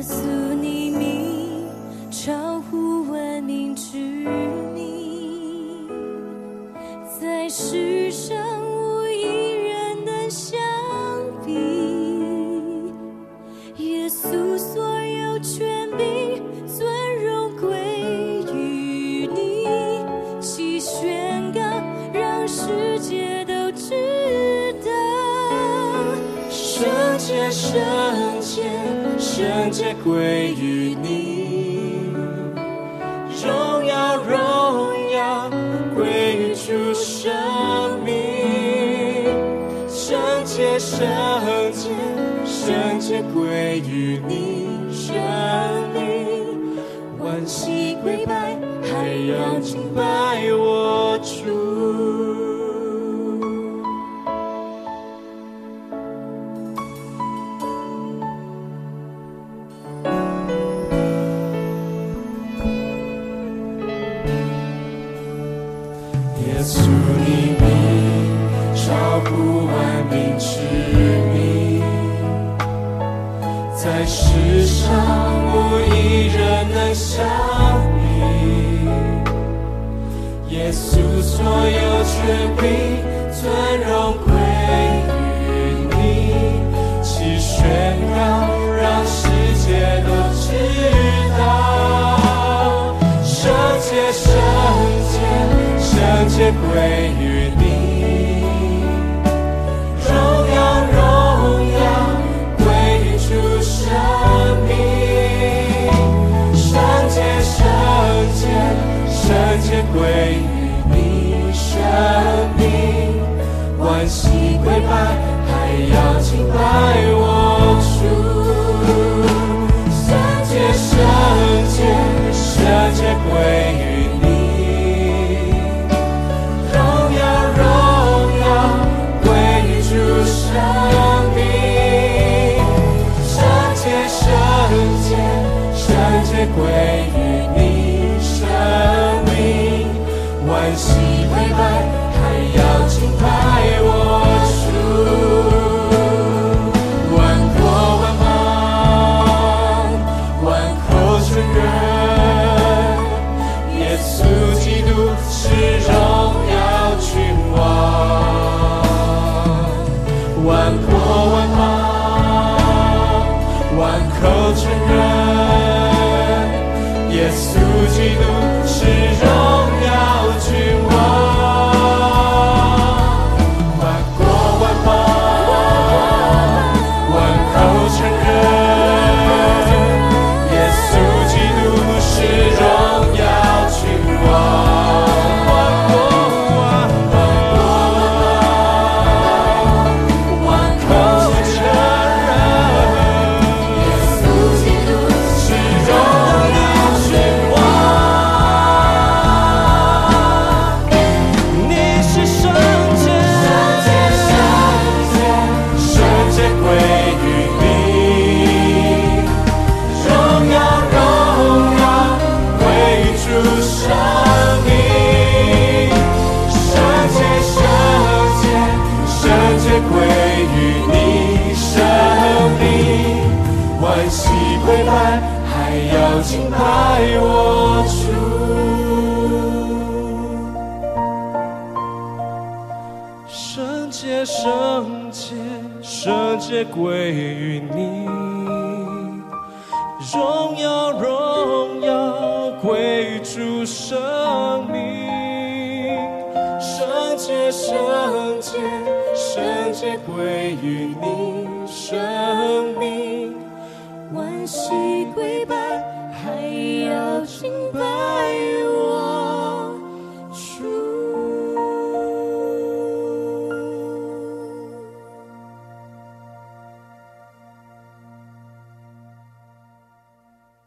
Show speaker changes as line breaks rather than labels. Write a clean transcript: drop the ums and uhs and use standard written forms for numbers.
稣你名超乎万民之名，在世上无一人能相比。耶稣所有权柄尊荣归于你，其宣告让世界都知道。圣洁圣洁圣洁归于你，荣耀荣耀归于主生命。圣洁圣洁圣洁归于你生命，万膝跪拜还要敬拜我主。耶稣你名超乎万民之名，在世上无一人能相比。耶稣所有权柄尊荣归于你，其宣告让世界都知道。圣洁圣洁圣洁归于你，荣耀荣耀归于主生命。圣洁圣洁圣洁归于你生命，万膝跪拜还要敬拜我主。圣洁圣洁圣洁归于你，生命。圣洁圣洁圣洁归于你生命，万膝跪拜还要敬拜我主。万国万邦万口承认，耶稣基督是荣耀君王。万国万邦万口承认，耶稣基督是荣耀君王。万国万邦万口承认，耶稣基督是荣耀君王。万膝跪拜还要敬拜我主。圣洁圣洁圣洁归于你，荣耀荣耀归于主生命。圣洁圣洁圣洁归于你生命，万膝跪拜还要敬拜